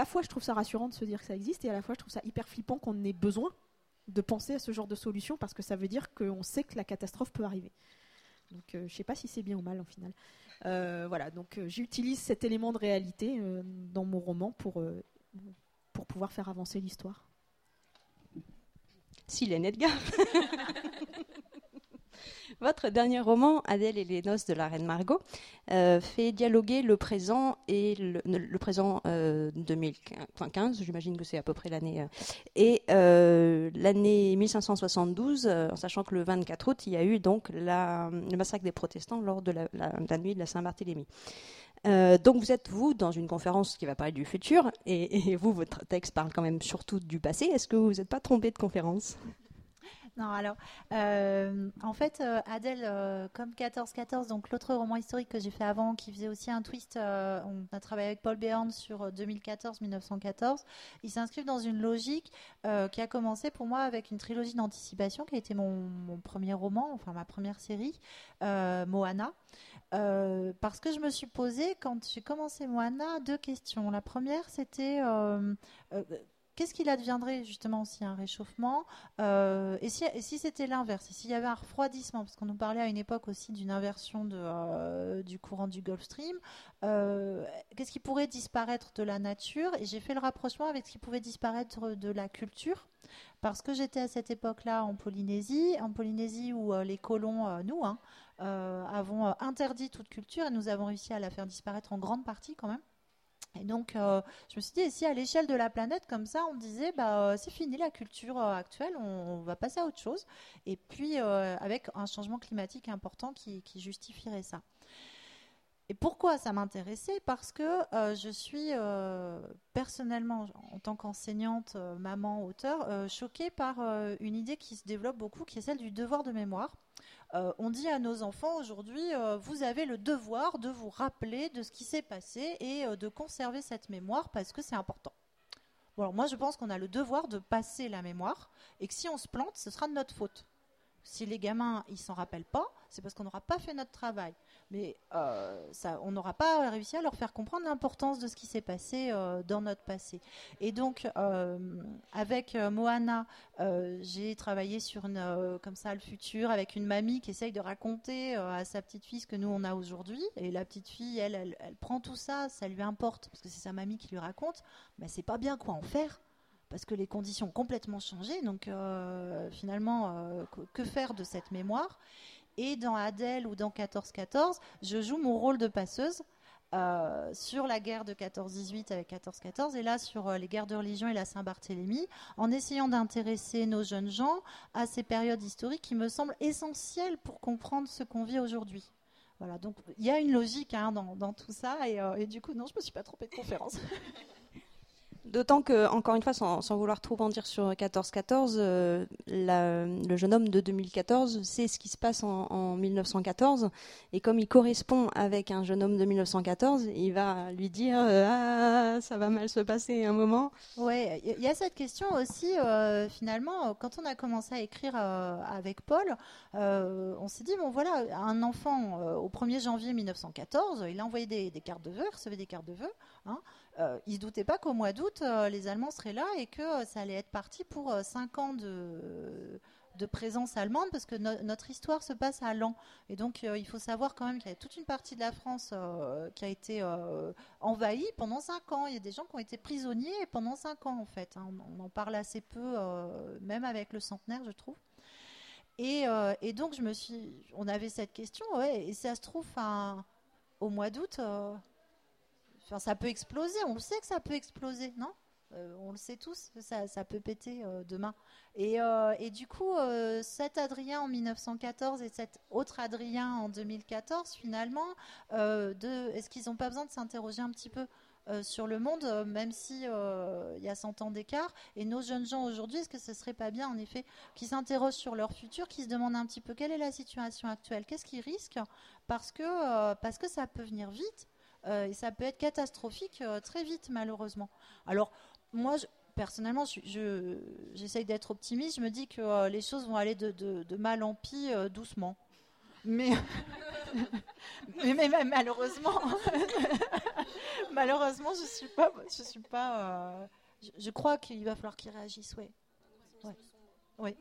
la fois je trouve ça rassurant de se dire que ça existe, et à la fois je trouve ça hyper flippant qu'on ait besoin de penser à ce genre de solution, parce que ça veut dire qu'on sait que la catastrophe peut arriver. Donc je ne sais pas si c'est bien ou mal en final. Voilà, donc j'utilise cet élément de réalité dans mon roman pour pouvoir faire avancer l'histoire. Silène Edgar. Votre dernier roman, Adèle et les noces de la reine Margot, fait dialoguer le présent et le présent 2015, j'imagine que c'est à peu près l'année, et l'année 1572, en sachant que le 24 août, il y a eu donc le massacre des protestants lors de la nuit de la Saint-Barthélemy. Donc vous êtes, dans une conférence qui va parler du futur, et vous, votre texte parle quand même surtout du passé. Est-ce que vous n'êtes pas trompé de conférence ? Non, alors, en fait, Adèle, comme 14-14, donc l'autre roman historique que j'ai fait avant, qui faisait aussi un twist, on a travaillé avec Paul Béhorn sur 2014-1914, ils s'inscrivent dans une logique qui a commencé pour moi avec une trilogie d'anticipation, qui a été mon premier roman, enfin ma première série, Moana. Parce que je me suis posé, quand j'ai commencé Moana, 2 questions. La première, c'était... qu'est-ce qu'il adviendrait justement s'il y a un réchauffement et si c'était l'inverse, et s'il y avait un refroidissement, parce qu'on nous parlait à une époque aussi d'une inversion du courant du Gulf Stream, qu'est-ce qui pourrait disparaître de la nature? Et j'ai fait le rapprochement avec ce qui pouvait disparaître de la culture, parce que j'étais à cette époque-là en Polynésie où les colons, avons interdit toute culture, et nous avons réussi à la faire disparaître en grande partie quand même. Et donc, je me suis dit, et si à l'échelle de la planète, comme ça, on disait, c'est fini la culture actuelle, on va passer à autre chose. Et puis, avec un changement climatique important qui justifierait ça. Et pourquoi ça m'intéressait? Parce que je suis personnellement, en tant qu'enseignante, maman, auteur, choquée par une idée qui se développe beaucoup, qui est celle du devoir de mémoire. On dit à nos enfants aujourd'hui, vous avez le devoir de vous rappeler de ce qui s'est passé et de conserver cette mémoire parce que c'est important. Bon, alors moi, je pense qu'on a le devoir de passer la mémoire et que si on se plante, ce sera de notre faute. Si les gamins, ils s'en rappellent pas, c'est parce qu'on n'aura pas fait notre travail. Mais on n'aura pas réussi à leur faire comprendre l'importance de ce qui s'est passé dans notre passé. Et donc, avec Moana, j'ai travaillé sur comme ça le futur, avec une mamie qui essaye de raconter à sa petite fille ce que nous on a aujourd'hui. Et la petite fille, elle prend tout ça, ça lui importe, parce que c'est sa mamie qui lui raconte, mais elle sait pas bien quoi en faire. Parce que les conditions ont complètement changé, donc finalement, que faire de cette mémoire? Et dans Adèle ou dans 14-14, je joue mon rôle de passeuse sur la guerre de 14-18 avec 14-14, et là sur les guerres de religion et la Saint-Barthélemy, en essayant d'intéresser nos jeunes gens à ces périodes historiques qui me semblent essentielles pour comprendre ce qu'on vit aujourd'hui. Voilà, donc il y a une logique dans tout ça, et du coup, non, je ne me suis pas trompée de conférence. D'autant que, encore une fois, sans vouloir trop en dire sur 14-14, le jeune homme de 2014 sait ce qui se passe en 1914, et comme il correspond avec un jeune homme de 1914, il va lui dire ça va mal se passer un moment. Ouais, il y a cette question aussi, finalement, quand on a commencé à écrire avec Paul, on s'est dit, bon voilà, un enfant au 1er janvier 1914, il a envoyé des cartes de vœux, il recevait des cartes de vœux, il ne se doutait pas qu'au mois d'août, les Allemands seraient là et que ça allait être parti pour 5 ans de présence allemande, parce que notre histoire se passe à Laon. Et donc, il faut savoir quand même qu'il y a toute une partie de la France qui a été envahie pendant 5 ans. Il y a des gens qui ont été prisonniers pendant 5 ans, en fait. On en parle assez peu, même avec le centenaire, je trouve. Et donc, on avait cette question, ouais, et ça se trouve, au mois d'août... ça peut exploser, on le sait que ça peut exploser, non? On le sait tous, ça peut péter demain. Et du coup, cet Adrien en 1914 et cet autre Adrien en 2014, finalement, est-ce qu'ils n'ont pas besoin de s'interroger un petit peu sur le monde, même si y a 100 ans d'écart? Et nos jeunes gens aujourd'hui, est-ce que ce ne serait pas bien, en effet, qu'ils s'interrogent sur leur futur, qu'ils se demandent un petit peu quelle est la situation actuelle, qu'est-ce qu'ils risquent, parce que ça peut venir vite. Et ça peut être catastrophique très vite, malheureusement. Alors, moi, personnellement, j'essaye d'être optimiste. Je me dis que les choses vont aller de mal en pis doucement. mais malheureusement, malheureusement, je suis pas. Je crois qu'il va falloir qu'ils réagissent, ouais. Ouais.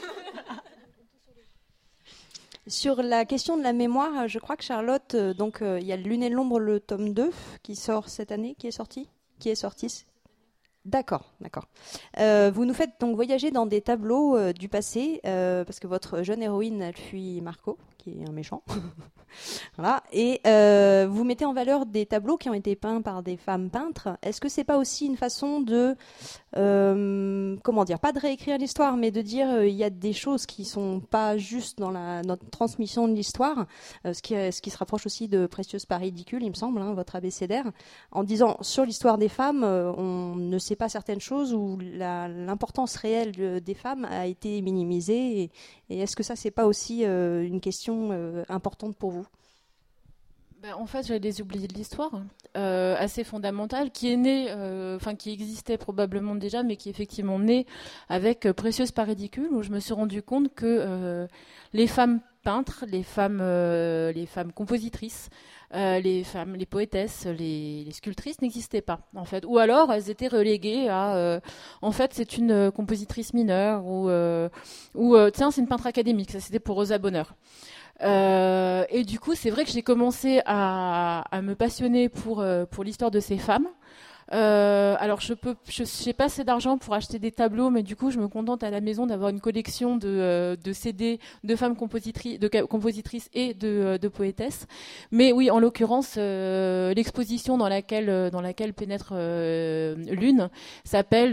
Sur la question de la mémoire, je crois que Charlotte, donc il y a Lune et l'ombre, le tome 2, qui sort cette année, qui est sorti. D'accord. Vous nous faites donc voyager dans des tableaux du passé, parce que votre jeune héroïne, elle fuit Marco, qui est un méchant. Voilà. Et vous mettez en valeur des tableaux qui ont été peints par des femmes peintres. Est-ce que c'est pas aussi une façon de, pas de réécrire l'histoire, mais de dire il y a des choses qui sont pas juste dans notre transmission de l'histoire, ce qui se rapproche aussi de Précieuse par ridicule, il me semble, votre abécédaire, en disant sur l'histoire des femmes, on ne sait pas certaines choses où l'importance réelle des femmes a été minimisée. Et est-ce que ça, c'est pas aussi une question importante pour vous? En fait, j'avais des oubliés de l'histoire, assez fondamentale, qui est née, qui existait probablement déjà, mais qui est effectivement née avec Précieuse par ridicule, où je me suis rendu compte que les femmes peintres, les femmes compositrices, les poétesses, les sculptrices n'existaient pas, en fait. Ou alors, elles étaient reléguées à, en fait, c'est une compositrice mineure, ou tiens, c'est une peintre académique. Ça, c'était pour Rosa Bonheur. Et du coup, c'est vrai que j'ai commencé à me passionner pour l'histoire de ces femmes. Alors, je n'ai pas assez d'argent pour acheter des tableaux, mais du coup, je me contente à la maison d'avoir une collection de CD de femmes compositrices et de poétesses. Mais oui, en l'occurrence, l'exposition dans laquelle pénètre Lune s'appelle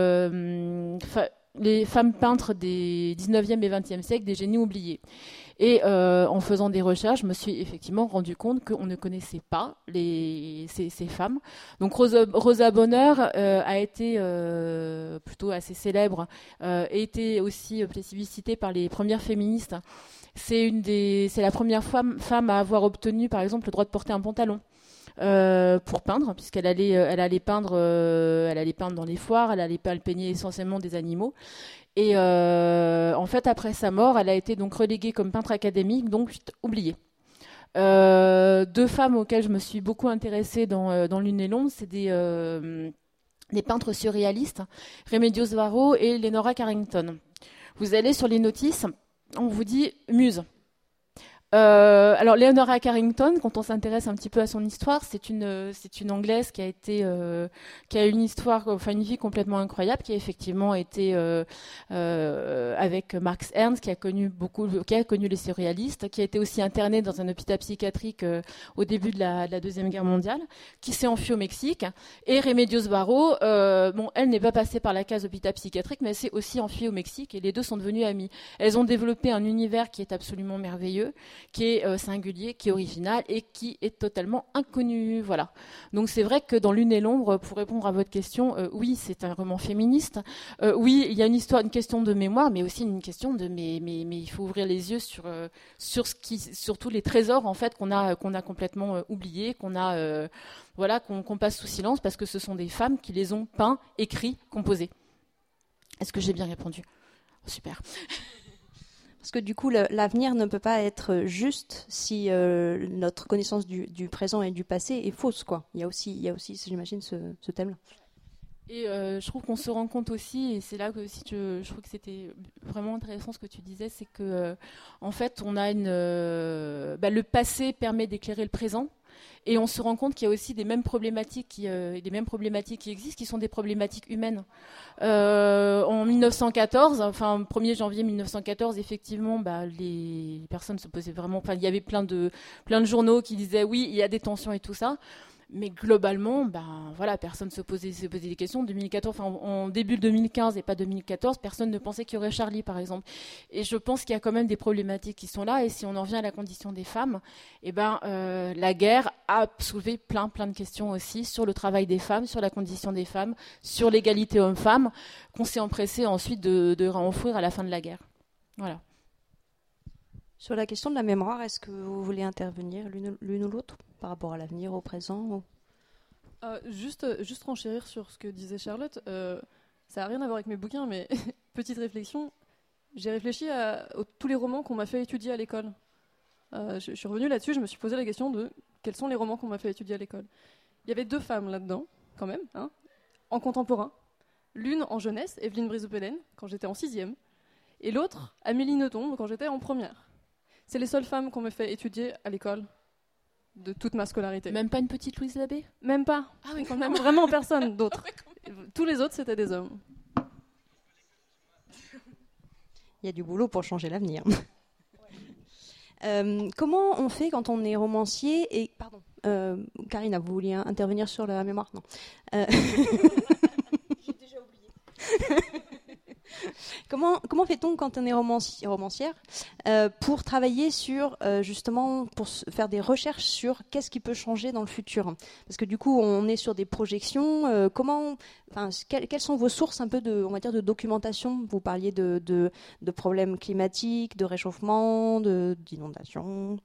les femmes peintres des 19e et 20e siècles, des génies oubliés. Et en faisant des recherches, je me suis effectivement rendu compte qu'on ne connaissait pas ces femmes. Donc Rosa Bonheur a été plutôt assez célèbre, et été aussi plébiscitée par les premières féministes. C'est la première femme à avoir obtenu, par exemple, le droit de porter un pantalon. Pour peindre, puisqu'elle allait peindre dans les foires, elle peignait essentiellement des animaux. Et en fait, après sa mort, elle a été donc reléguée comme peintre académique, donc oubliée. Deux femmes auxquelles je me suis beaucoup intéressée dans Lune et l'ombre, c'est des peintres surréalistes, Remedios Varo et Leonora Carrington. Vous allez sur les notices, on vous dit muse. Alors Leonora Carrington, quand on s'intéresse un petit peu à son histoire, c'est une Anglaise qui a une histoire, une vie complètement incroyable, qui a effectivement été avec Marx Ernst, qui a connu les surréalistes, qui a été aussi internée dans un hôpital psychiatrique au début de la Deuxième Guerre mondiale, qui s'est enfuie au Mexique. Et Remedios Varo, elle n'est pas passée par la case hôpital psychiatrique, mais elle s'est aussi enfuie au Mexique, et les deux sont devenues amies. Elles ont développé un univers qui est absolument merveilleux, qui est singulier, qui est original et qui est totalement inconnu. Voilà. Donc c'est vrai que dans Lune et l'ombre, pour répondre à votre question, oui, c'est un roman féministe. Oui, il y a une question de mémoire, mais aussi une question de mais il faut ouvrir les yeux sur tous les trésors en fait qu'on a complètement oubliés, qu'on passe sous silence parce que ce sont des femmes qui les ont peints, écrits, composés. Est-ce que j'ai bien répondu? Super. Parce que du coup, l'avenir ne peut pas être juste si notre connaissance du présent et du passé est fausse, quoi. Il y a aussi j'imagine, ce thème-là. Et je trouve qu'on se rend compte aussi, et c'est là que aussi je trouve que c'était vraiment intéressant ce que tu disais, c'est que en fait, on a le passé permet d'éclairer le présent. Et on se rend compte qu'il y a aussi des mêmes problématiques qui existent, qui sont des problématiques humaines. En 1914, 1er janvier 1914, effectivement, les personnes se posaient vraiment. Il y avait plein de journaux qui disaient oui, il y a des tensions et tout ça. Mais globalement, personne se posait des questions. En 2014, en début 2015 et pas 2014, personne ne pensait qu'il y aurait Charlie, par exemple. Et je pense qu'il y a quand même des problématiques qui sont là. Et si on en revient à la condition des femmes, la guerre a soulevé plein de questions aussi sur le travail des femmes, sur la condition des femmes, sur l'égalité homme-femme, qu'on s'est empressé ensuite de renfouir à la fin de la guerre. Voilà. Sur la question de la mémoire, est-ce que vous voulez intervenir l'une ou l'autre par rapport à l'avenir, au présent? Juste renchérir sur ce que disait Charlotte. Ça n'a rien à voir avec mes bouquins, mais petite réflexion. J'ai réfléchi à tous les romans qu'on m'a fait étudier à l'école. je suis revenue là-dessus, je me suis posé la question de quels sont les romans qu'on m'a fait étudier à l'école. Il y avait 2 femmes là-dedans, quand même, hein, en contemporain. L'une en jeunesse, Evelyne Brizou-Pellen, quand j'étais en 6e, et l'autre, Amélie Nothomb, quand j'étais en première. C'est les seules femmes qu'on me fait étudier à l'école de toute ma scolarité. Même pas une petite Louise Labbé? Même pas. Ah oui, Quand même, vraiment personne d'autre. Tous les autres, c'était des hommes. Il y a du boulot pour changer l'avenir. Comment on fait quand on est romancier et... Pardon, Karina, vous vouliez intervenir sur la mémoire? Non. J'ai déjà oublié. Comment fait-on quand on est romancière pour travailler sur, justement, pour faire des recherches sur qu'est-ce qui peut changer dans le futur? Parce que du coup, on est sur des projections. Quelles sont vos sources un peu on va dire, de documentation? Vous parliez de problèmes climatiques, de réchauffement, d'inondations.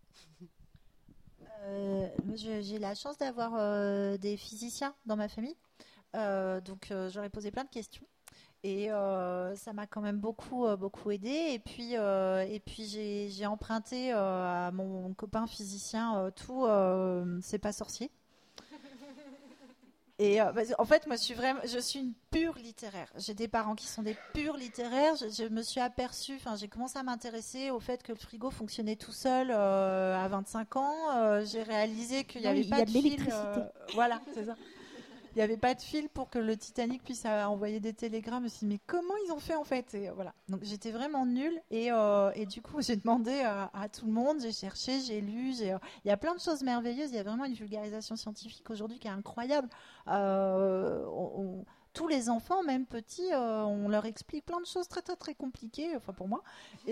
J'ai la chance d'avoir des physiciens dans ma famille. Donc, j'aurais posé plein de questions. Et ça m'a quand même beaucoup aidé. Et puis j'ai emprunté à mon copain physicien tout C'est pas sorcier. Et en fait, moi, je suis une pure littéraire. J'ai des parents qui sont des purs littéraires. Je me suis aperçue, j'ai commencé à m'intéresser au fait que le frigo fonctionnait tout seul à 25 ans. J'ai réalisé qu'il n'y avait pas de fil. Voilà, c'est ça. Il n'y avait pas de fil pour que le Titanic puisse envoyer des télégrammes. Je me suis dit, mais comment ils ont fait en fait? Et voilà. Donc j'étais vraiment nulle. Et du coup, j'ai demandé à tout le monde. J'ai cherché, j'ai lu. Il y a plein de choses merveilleuses. Il y a vraiment une vulgarisation scientifique aujourd'hui qui est incroyable. Tous les enfants, même petits, on leur explique plein de choses très très très compliquées, enfin pour moi.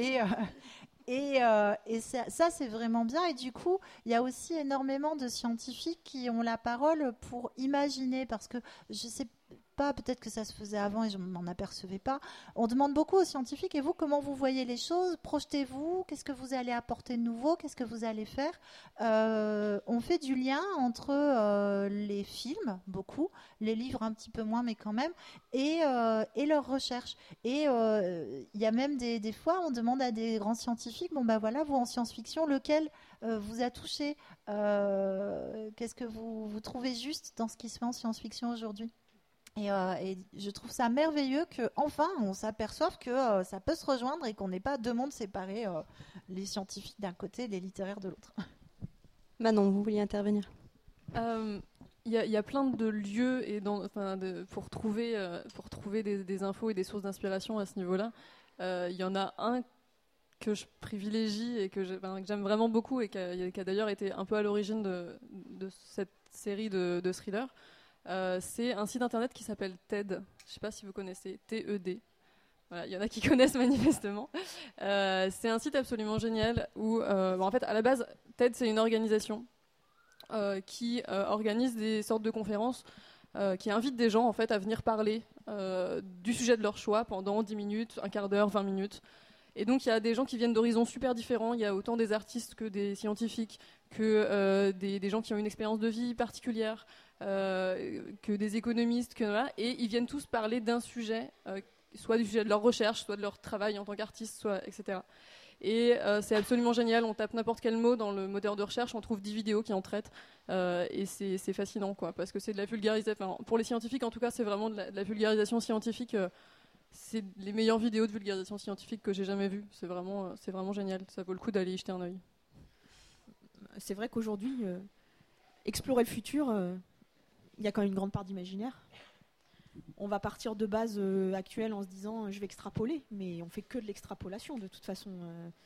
Et ça, c'est vraiment bien. Et du coup, il y a aussi énormément de scientifiques qui ont la parole pour imaginer, parce que je sais pas, peut-être que ça se faisait avant et je m'en apercevais pas. On demande beaucoup aux scientifiques, et vous, comment vous voyez les choses? Projetez-vous, qu'est-ce que vous allez apporter de nouveau? Qu'est-ce que vous allez faire? On fait du lien entre les films, beaucoup, les livres un petit peu moins, mais quand même, et leurs recherches. Et il y a même des fois, on demande à des grands scientifiques, bon bah voilà, vous en science-fiction, lequel vous a touché? Qu'est-ce que vous trouvez juste dans ce qui se fait en science-fiction aujourd'hui? Et je trouve ça merveilleux qu'enfin on s'aperçoive que ça peut se rejoindre et qu'on n'est pas 2 mondes séparés, les scientifiques d'un côté et les littéraires de l'autre. Manon, vous vouliez intervenir? Il y a plein de lieux pour trouver des infos et des sources d'inspiration à ce niveau-là. Il y en a un que je privilégie et que j'aime vraiment beaucoup et qui a d'ailleurs été un peu à l'origine de cette série de thrillers. C'est un site internet qui s'appelle TED. Je ne sais pas si vous connaissez, TED. Voilà, il y en a qui connaissent manifestement. C'est un site absolument génial où, en fait, à la base, TED, c'est une organisation qui organise des sortes de conférences qui invitent des gens en fait, à venir parler du sujet de leur choix pendant 10 minutes, un quart d'heure, 20 minutes. Et donc, il y a des gens qui viennent d'horizons super différents. Il y a autant des artistes que des scientifiques, que des gens qui ont une expérience de vie particulière, que des économistes, et ils viennent tous parler d'un sujet, soit du sujet de leur recherche, soit de leur travail en tant qu'artiste, soit etc. Et c'est absolument génial. On tape n'importe quel mot dans le moteur de recherche, on trouve 10 vidéos qui en traitent, et c'est fascinant, quoi, parce que c'est de la vulgarisation. Pour les scientifiques, en tout cas, c'est vraiment de la vulgarisation scientifique. C'est les meilleures vidéos de vulgarisation scientifique que j'ai jamais vues. C'est vraiment génial. Ça vaut le coup d'aller y jeter un œil. C'est vrai qu'aujourd'hui, explorer le futur, il y a quand même une grande part d'imaginaire. On va partir de bases actuelles en se disant je vais extrapoler, mais on fait que de l'extrapolation de toute façon.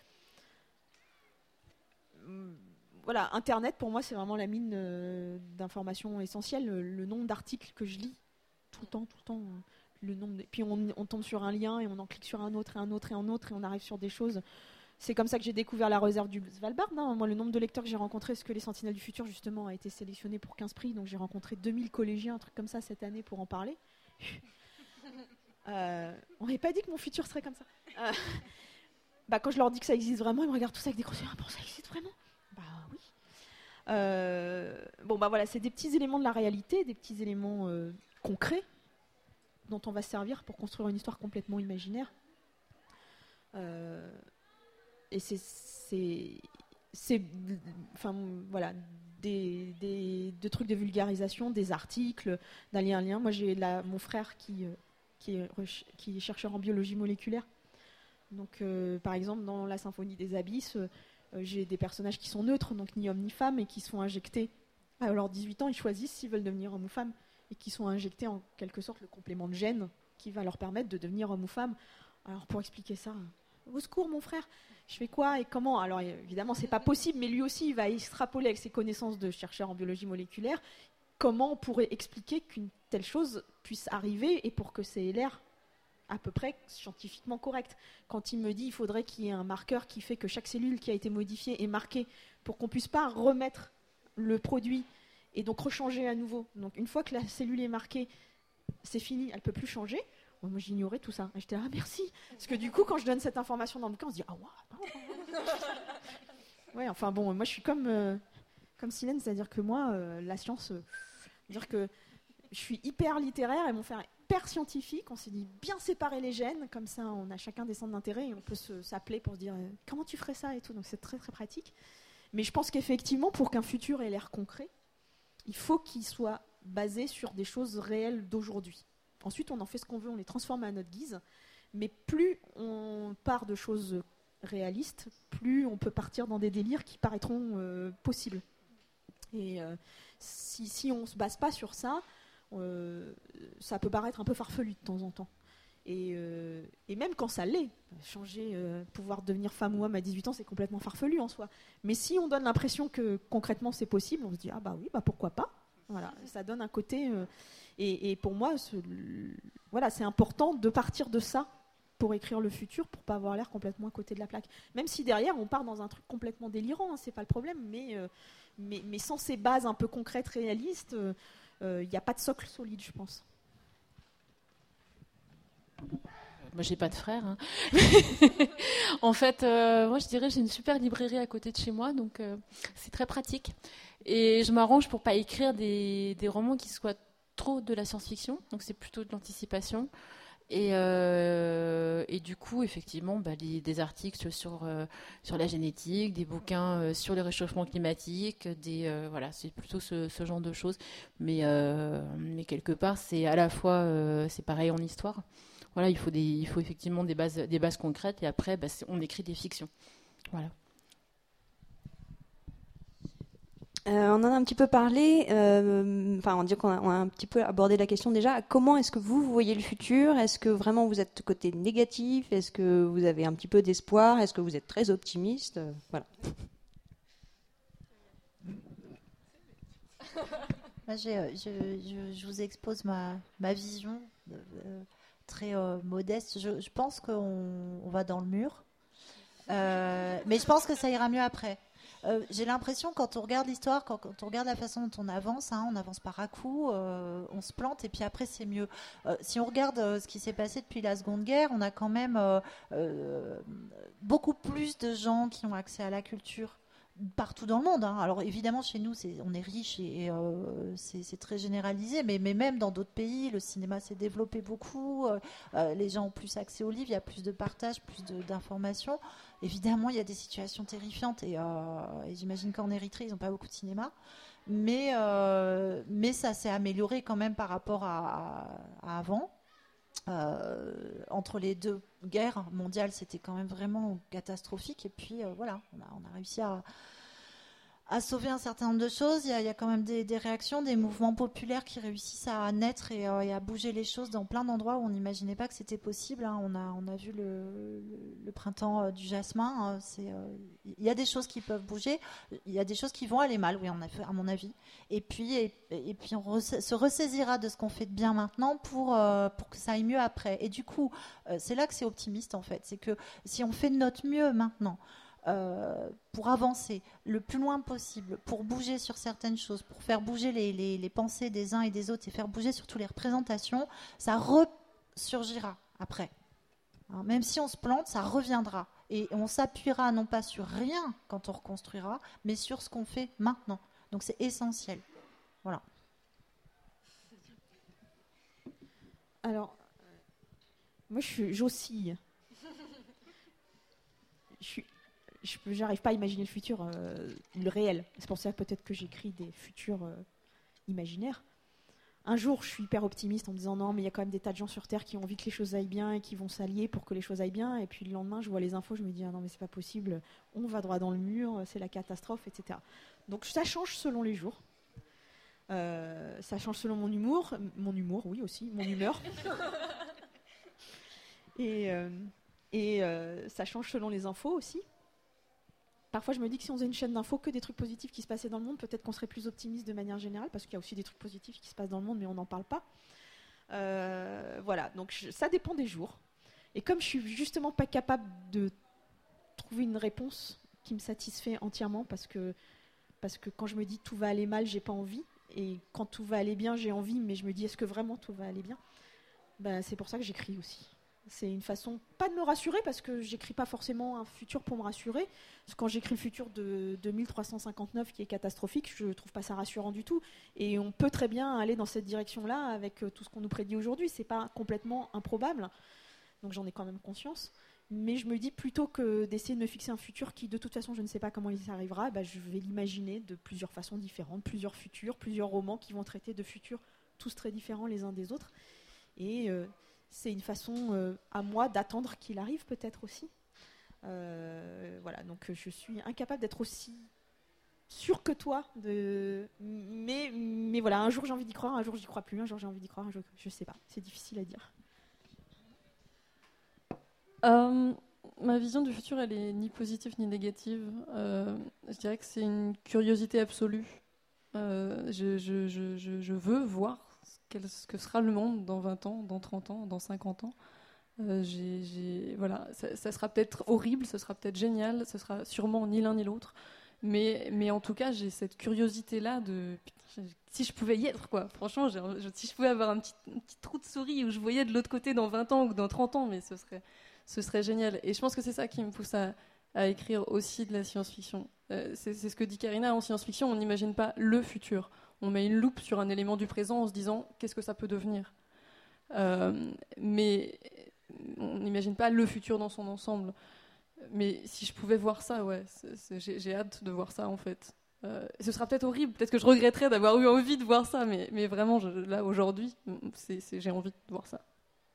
Voilà, Internet pour moi c'est vraiment la mine d'informations essentielles. Le nombre d'articles que je lis tout le temps. Puis on tombe sur un lien et on en clique sur un autre et un autre et un autre et on arrive sur des choses. C'est comme ça que j'ai découvert la réserve du Svalbard. Moi, le nombre de lecteurs que j'ai rencontrés, parce que les Sentinelles du Futur, justement, a été sélectionné pour 15 prix. Donc, j'ai rencontré 2000 collégiens, un truc comme ça, cette année pour en parler. On m'avait pas dit que mon futur serait comme ça. Quand je leur dis que ça existe vraiment, ils me regardent tous avec des gros yeux. Ah bon, ça existe vraiment? Bah oui. Voilà, c'est des petits éléments de la réalité, des petits éléments concrets dont on va se servir pour construire une histoire complètement imaginaire. Et c'est, enfin voilà, de trucs de vulgarisation, des articles, d'aller un lien. Moi, j'ai mon frère qui est chercheur en biologie moléculaire. Donc, par exemple, dans la Symphonie des Abysses, j'ai des personnages qui sont neutres, donc ni homme ni femme, et qui sont injectés. À leurs 18 ans, ils choisissent s'ils veulent devenir homme ou femme, et qui sont injectés en quelque sorte le complément de gène qui va leur permettre de devenir homme ou femme. Alors, pour expliquer ça, au secours, mon frère, je fais quoi et comment? Alors, évidemment, c'est pas possible, mais lui aussi, il va extrapoler avec ses connaissances de chercheur en biologie moléculaire comment on pourrait expliquer qu'une telle chose puisse arriver et pour que ça ait l'air à peu près scientifiquement correct. Quand il me dit qu'il faudrait qu'il y ait un marqueur qui fait que chaque cellule qui a été modifiée est marquée pour qu'on ne puisse pas remettre le produit et donc rechanger à nouveau. Donc une fois que la cellule est marquée, c'est fini, elle ne peut plus changer. Moi, j'ignorais tout ça. Et j'étais là, ah, merci. Parce que du coup, quand je donne cette information dans le bouquin, on se dit, ah, waouh. Ouais, enfin bon, moi je suis comme Silène, c'est-à-dire que moi, la science, dire que je suis hyper littéraire et mon frère est hyper scientifique. On s'est dit bien séparer les gènes, comme ça on a chacun des centres d'intérêt et on peut s'appeler pour se dire comment tu ferais ça et tout. Donc c'est très très pratique. Mais je pense qu'effectivement, pour qu'un futur ait l'air concret, il faut qu'il soit basé sur des choses réelles d'aujourd'hui. Ensuite, on en fait ce qu'on veut, on les transforme à notre guise. Mais plus on part de choses réalistes, plus on peut partir dans des délires qui paraîtront possibles. Et si on ne se base pas sur ça, ça peut paraître un peu farfelu de temps en temps. Et même quand ça l'est, changer, pouvoir devenir femme ou homme à 18 ans, c'est complètement farfelu en soi. Mais si on donne l'impression que concrètement c'est possible, on se dit ah bah oui, bah pourquoi pas. Voilà, ça donne un côté. Et pour moi, voilà, c'est important de partir de ça pour écrire le futur, pour pas avoir l'air complètement à côté de la plaque. Même si derrière on part dans un truc complètement délirant, hein, c'est pas le problème, mais sans ces bases un peu concrètes, réalistes, il n'y a pas de socle solide, je pense. Moi, j'ai pas de frère. Hein. En fait, moi, je dirais j'ai une super librairie à côté de chez moi, donc c'est très pratique. Et je m'arrange pour pas écrire des romans qui soient trop de la science-fiction, donc c'est plutôt de l'anticipation. Et du coup, effectivement, des articles sur la génétique, des bouquins sur le réchauffement climatique, voilà, c'est plutôt ce genre de choses. Mais quelque part, c'est à la fois, c'est pareil en histoire. Voilà, il faut effectivement des bases concrètes, et après, on écrit des fictions. Voilà. On en a un petit peu parlé, on dit qu'on a un petit peu abordé la question déjà. Comment est-ce que vous voyez le futur? Est-ce que vraiment vous êtes côté négatif? Est-ce que vous avez un petit peu d'espoir? Est-ce que vous êtes très optimiste? Voilà. Moi, je vous expose ma vision très modeste. Je pense qu'on va dans le mur, mais je pense que ça ira mieux après. J'ai l'impression, quand on regarde l'histoire, quand on regarde la façon dont on avance par à-coups, on se plante et puis après c'est mieux. Si on regarde ce qui s'est passé depuis la Seconde Guerre, on a quand même beaucoup plus de gens qui ont accès à la culture partout dans le monde. Hein. Alors évidemment chez nous on est riche et c'est très généralisé, mais même dans d'autres pays, le cinéma s'est développé beaucoup, les gens ont plus accès aux livres, il y a plus de partage, plus d'informations. Évidemment, il y a des situations terrifiantes et j'imagine qu'en Érythrée, ils n'ont pas beaucoup de cinéma. Mais ça s'est amélioré quand même par rapport à avant. Entre les deux guerres mondiales, c'était quand même vraiment catastrophique. Et puis voilà, on a réussi à sauver un certain nombre de choses. Il y a quand même des réactions, des mouvements populaires qui réussissent à naître et à bouger les choses dans plein d'endroits où on n'imaginait pas que c'était possible. Hein. On a vu le printemps du jasmin. Il y a des choses qui peuvent bouger. Il y a des choses qui vont aller mal, oui, à mon avis. Et puis on se ressaisira de ce qu'on fait de bien maintenant pour que ça aille mieux après. Et du coup, c'est là que c'est optimiste en fait. C'est que si on fait de notre mieux maintenant, pour avancer le plus loin possible, pour bouger sur certaines choses, pour faire bouger les pensées des uns et des autres et faire bouger surtout les représentations, ça ressurgira après. Hein, même si on se plante, ça reviendra. Et on s'appuiera non pas sur rien quand on reconstruira, mais sur ce qu'on fait maintenant. Donc c'est essentiel. Voilà. Alors, moi j'oscille. Je j'arrive pas à imaginer le futur, le réel. C'est pour ça peut-être que j'écris des futurs imaginaires. Un jour, je suis hyper optimiste en me disant non, mais il y a quand même des tas de gens sur Terre qui ont envie que les choses aillent bien et qui vont s'allier pour que les choses aillent bien. Et puis le lendemain, je vois les infos, je me dis ah non, mais c'est pas possible, on va droit dans le mur, c'est la catastrophe, etc. Donc ça change selon les jours. Ça change selon mon humour, oui aussi, mon humeur. Et ça change selon les infos aussi. Parfois, je me dis que si on faisait une chaîne d'infos que des trucs positifs qui se passaient dans le monde, peut-être qu'on serait plus optimiste de manière générale, parce qu'il y a aussi des trucs positifs qui se passent dans le monde, mais on n'en parle pas. Voilà, donc ça dépend des jours. Et comme je suis justement pas capable de trouver une réponse qui me satisfait entièrement, parce que quand je me dis tout va aller mal, j'ai pas envie, et quand tout va aller bien, j'ai envie, mais je me dis est-ce que vraiment tout va aller bien ? C'est pour ça que j'écris aussi. C'est une façon, pas de me rassurer, parce que j'écris pas forcément un futur pour me rassurer. Parce que quand j'écris le futur de 2359 qui est catastrophique, je trouve pas ça rassurant du tout. Et on peut très bien aller dans cette direction-là avec tout ce qu'on nous prédit aujourd'hui. C'est pas complètement improbable. Donc j'en ai quand même conscience. Mais je me dis plutôt que d'essayer de me fixer un futur qui, de toute façon, je ne sais pas comment il arrivera, je vais l'imaginer de plusieurs façons différentes, plusieurs futurs, plusieurs romans qui vont traiter de futurs tous très différents les uns des autres. Et c'est une façon à moi d'attendre qu'il arrive peut-être aussi. Voilà, donc je suis incapable d'être aussi sûre que toi. Mais voilà, un jour j'ai envie d'y croire, un jour j'y crois plus, un jour j'ai envie d'y croire, un jour je sais pas. C'est difficile à dire. Ma vision du futur, elle est ni positive ni négative. Je dirais que c'est une curiosité absolue. Je veux voir ce que sera le monde dans 20 ans, dans 30 ans, dans 50 ans. Voilà, ça sera peut-être horrible, ça sera peut-être génial, ça sera sûrement ni l'un ni l'autre. Mais en tout cas, j'ai cette curiosité-là de... Si je pouvais y être, quoi. Franchement, si je pouvais avoir un petit trou de souris où je voyais de l'autre côté dans 20 ans ou dans 30 ans, mais ce serait génial. Et je pense que c'est ça qui me pousse à écrire aussi de la science-fiction. C'est ce que dit Karina, en science-fiction, on n'imagine pas le futur. On met une loupe sur un élément du présent en se disant qu'est-ce que ça peut devenir. Mais on n'imagine pas le futur dans son ensemble. Mais si je pouvais voir ça, ouais, j'ai hâte de voir ça en fait. Ce sera peut-être horrible, peut-être que je regretterais d'avoir eu envie de voir ça, mais vraiment, là aujourd'hui, j'ai envie de voir ça.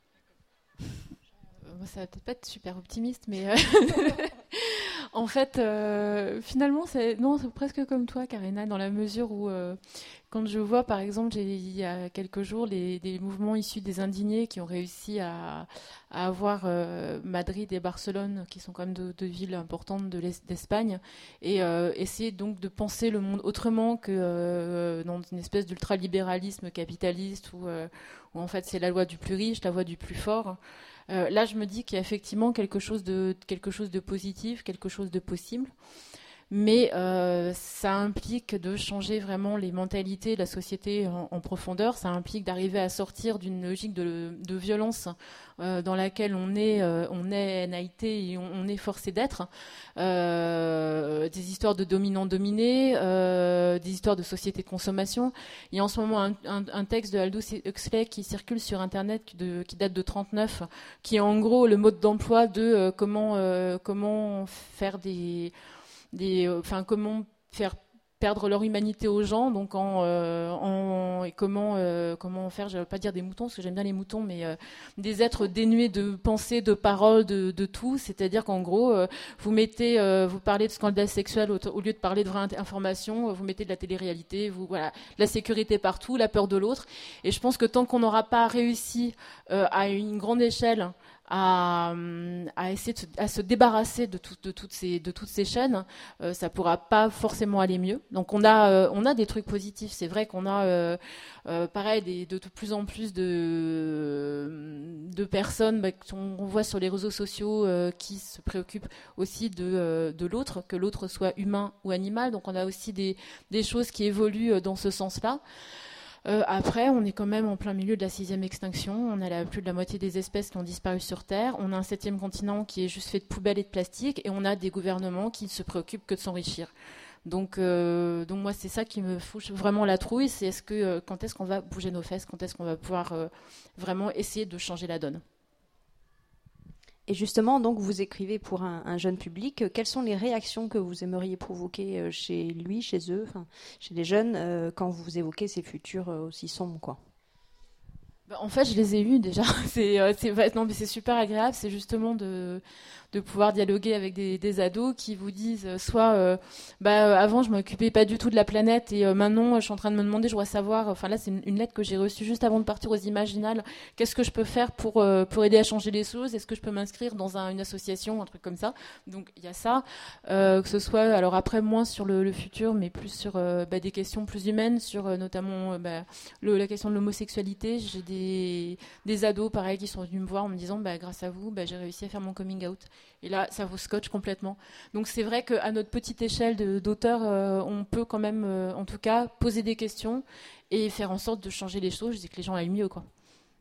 Ça va peut-être pas être super optimiste, mais en fait, finalement, c'est presque comme toi, Karina, dans la mesure où, quand je vois, par exemple, il y a quelques jours, des mouvements issus des indignés qui ont réussi à avoir Madrid et Barcelone, qui sont quand même deux villes importantes de l'Est d'Espagne, et essayer donc de penser le monde autrement que dans une espèce d'ultralibéralisme capitaliste où en fait c'est la loi du plus riche, la loi du plus fort. Là, je me dis qu'il y a effectivement quelque chose de positif, quelque chose de possible, mais ça implique de changer vraiment les mentalités de la société en profondeur. Ça implique d'arriver à sortir d'une logique de violence dans laquelle on est naïté et on est forcé d'être. Des histoires de dominant-dominé, des histoires de société de consommation. Il y a en ce moment un texte de Aldous Huxley qui circule sur Internet qui date de 1939, qui est en gros le mode d'emploi de comment faire comment faire perdre leur humanité aux gens, donc comment faire, je ne vais pas dire des moutons parce que j'aime bien les moutons, mais des êtres dénués de pensée, de parole, de tout, c'est-à-dire qu'en gros vous parlez de scandale sexuel au lieu de parler de vraie information, vous mettez de la télé-réalité, la sécurité partout, la peur de l'autre, et je pense que tant qu'on n'aura pas réussi à une grande échelle à essayer à se débarrasser de toutes ces chaînes, ça pourra pas forcément aller mieux. Donc on a des trucs positifs. C'est vrai qu'on a pareil de plus en plus de personnes qu'on voit sur les réseaux sociaux qui se préoccupent aussi de l'autre, que l'autre soit humain ou animal. Donc on a aussi des choses qui évoluent dans ce sens-là. Après, on est quand même en plein milieu de la 6e extinction. On a plus de la moitié des espèces qui ont disparu sur Terre. On a un 7e continent qui est juste fait de poubelles et de plastique. Et on a des gouvernements qui ne se préoccupent que de s'enrichir. Donc moi, c'est ça qui me fout vraiment la trouille. C'est quand est-ce qu'on va bouger nos fesses ? Quand est-ce qu'on va pouvoir vraiment essayer de changer la donne ? Et justement, donc, vous écrivez pour un jeune public. Quelles sont les réactions que vous aimeriez provoquer chez lui, chez eux, chez les jeunes, quand vous évoquez ces futurs aussi sombres, quoi? En fait, je les ai eus déjà. Non, mais c'est super agréable. C'est justement de pouvoir dialoguer avec des ados qui vous disent soit avant je m'occupais pas du tout de la planète et maintenant je suis en train de me demander, je voudrais savoir, enfin là c'est une lettre que j'ai reçue juste avant de partir aux Imaginales, qu'est-ce que je peux faire pour aider à changer les choses, est-ce que je peux m'inscrire dans une association, un truc comme ça. Donc il y a ça, que ce soit alors après moins sur le futur mais plus sur des questions plus humaines, sur notamment la question de l'homosexualité. J'ai des ados pareil qui sont venus me voir en me disant grâce à vous j'ai réussi à faire mon coming out. Et là, ça vous scotche complètement. Donc c'est vrai qu'à notre petite échelle d'auteur, on peut quand même, en tout cas, poser des questions et faire en sorte de changer les choses et que les gens aillent mieux, quoi.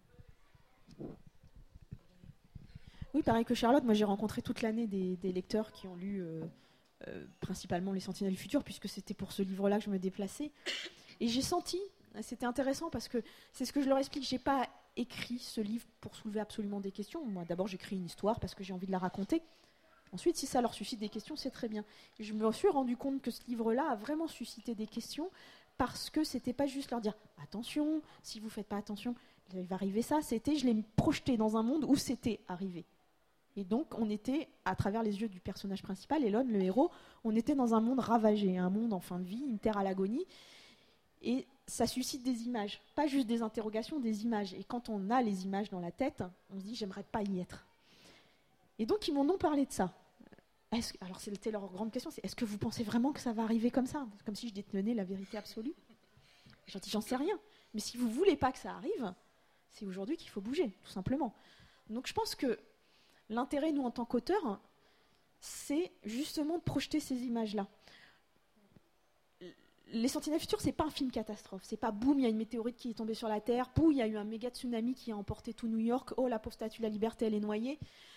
Oui, pareil que Charlotte, moi j'ai rencontré toute l'année des lecteurs qui ont lu principalement Les Sentinelles du Futur, puisque c'était pour ce livre-là que je me déplaçais. Et j'ai senti, c'était intéressant parce que c'est ce que je leur explique, j'ai pas écrit ce livre pour soulever absolument des questions. Moi, d'abord, j'écris une histoire parce que j'ai envie de la raconter. Ensuite, si ça leur suscite des questions, c'est très bien. Et je me suis rendu compte que ce livre-là a vraiment suscité des questions parce que c'était pas juste leur dire « Attention, si vous faites pas attention, il va arriver ça ». C'était, je l'ai projeté dans un monde où c'était arrivé. Et donc, on était, à travers les yeux du personnage principal, Elon, le héros, on était dans un monde ravagé, un monde en fin de vie, une terre à l'agonie. Et ça suscite des images, pas juste des interrogations, des images. Et quand on a les images dans la tête, on se dit « j'aimerais pas y être ». Et donc, ils m'en ont parlé de ça. Alors, c'était leur grande question, c'est est-ce que vous pensez vraiment que ça va arriver comme ça ? Comme si je détenais la vérité absolue. J'ai dit, j'en sais rien. Mais si vous voulez pas que ça arrive, c'est aujourd'hui qu'il faut bouger, tout simplement. Donc, je pense que l'intérêt, nous, en tant qu'auteurs, c'est justement de projeter ces images-là. Les Sentinelles Futures, c'est pas un film catastrophe. C'est pas boum, il y a une météorite qui est tombée sur la Terre, boum, il y a eu un méga tsunami qui a emporté tout New York, oh, la pauvre statue de la Liberté, elle est noyée.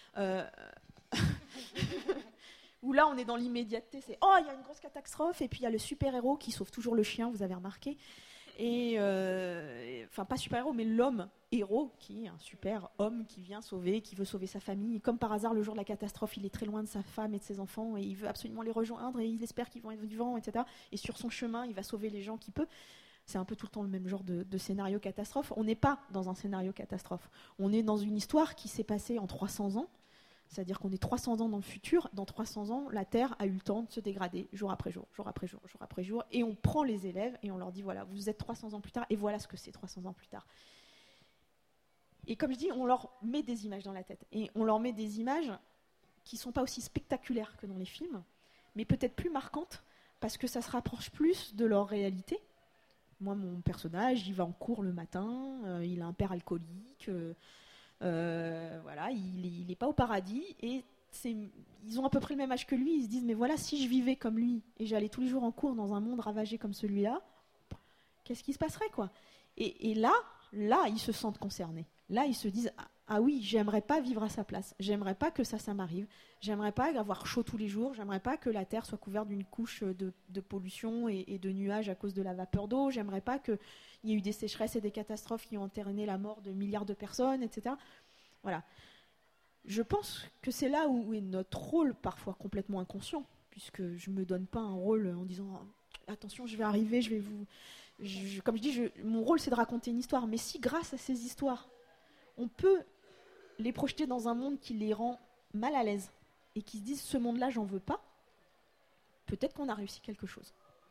Où là, on est dans l'immédiateté, c'est oh, il y a une grosse catastrophe, et puis il y a le super-héros qui sauve toujours le chien, vous avez remarqué. Enfin, pas super-héros, mais l'homme-héros, qui est un super-homme qui vient sauver, qui veut sauver sa famille. Et comme par hasard, le jour de la catastrophe, il est très loin de sa femme et de ses enfants, et il veut absolument les rejoindre, et il espère qu'ils vont être vivants, etc. Et sur son chemin, il va sauver les gens qu'il peut. C'est un peu tout le temps le même genre de scénario catastrophe. On n'est pas dans un scénario catastrophe. On est dans une histoire qui s'est passée en 300 ans. C'est-à-dire qu'on est 300 ans dans le futur. Dans 300 ans, la Terre a eu le temps de se dégrader jour après jour, jour après jour, jour après jour. Et on prend les élèves et on leur dit, voilà, vous êtes 300 ans plus tard et voilà ce que c'est 300 ans plus tard. Et comme je dis, on leur met des images dans la tête. Et on leur met des images qui ne sont pas aussi spectaculaires que dans les films, mais peut-être plus marquantes parce que ça se rapproche plus de leur réalité. Moi, mon personnage, il va en cours le matin, il a un père alcoolique... voilà, il n'est pas au paradis et ils ont à peu près le même âge que lui. Ils se disent mais voilà, si je vivais comme lui et j'allais tous les jours en cours dans un monde ravagé comme celui-là, qu'est-ce qui se passerait quoi ? Et là ils se sentent concernés. Là ils se disent ah oui, j'aimerais pas vivre à sa place, j'aimerais pas que ça m'arrive, j'aimerais pas avoir chaud tous les jours, j'aimerais pas que la Terre soit couverte d'une couche de pollution et de nuages à cause de la vapeur d'eau, j'aimerais pas qu'il y ait eu des sécheresses et des catastrophes qui ont entraîné la mort de milliards de personnes, etc. Voilà. Je pense que c'est là où est notre rôle parfois complètement inconscient, puisque je me donne pas un rôle en disant attention, je vais arriver, je vais vous... comme je dis, mon rôle c'est de raconter une histoire, mais si grâce à ces histoires, on peut les projeter dans un monde qui les rend mal à l'aise et qui se disent ce monde-là, j'en veux pas, peut-être qu'on a réussi quelque chose.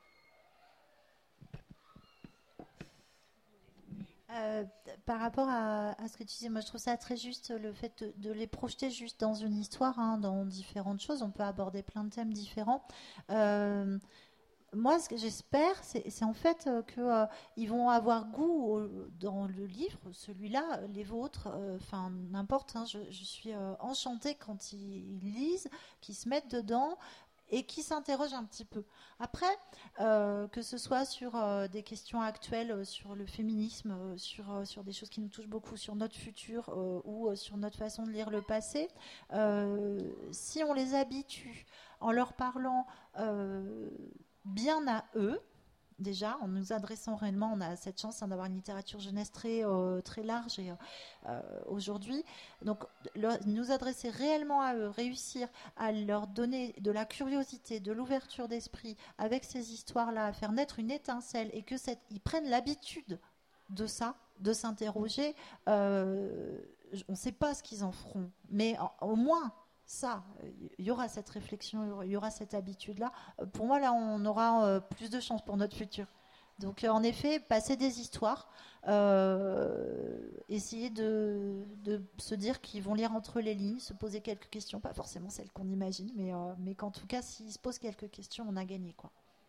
Par rapport à ce que tu disais, moi je trouve ça très juste le fait de les projeter juste dans une histoire, hein, dans différentes choses. On peut aborder plein de thèmes différents. Moi, ce que j'espère, c'est en fait qu'ils vont avoir goût dans le livre, celui-là, les vôtres, enfin n'importe. Hein, je suis enchantée quand ils lisent, qu'ils se mettent dedans et qui s'interrogent un petit peu. Après, que ce soit sur des questions actuelles, sur le féminisme, sur des choses qui nous touchent beaucoup, sur notre futur ou sur notre façon de lire le passé, si on les habitue en leur parlant bien à eux, déjà, en nous adressant réellement, on a cette chance d'avoir une littérature jeunesse très large et, aujourd'hui. Donc, nous adresser réellement à eux, réussir à leur donner de la curiosité, de l'ouverture d'esprit avec ces histoires-là, à faire naître une étincelle et ils prennent l'habitude de ça, de s'interroger. On ne sait pas ce qu'ils en feront, mais au moins ça, il y aura cette réflexion, il y aura cette habitude-là. Pour moi, là, on aura plus de chance pour notre futur. Donc, en effet, passer des histoires, essayer de se dire qu'ils vont lire entre les lignes, se poser quelques questions, pas forcément celles qu'on imagine, mais qu'en tout cas, s'ils se posent quelques questions, on a gagné, quoi.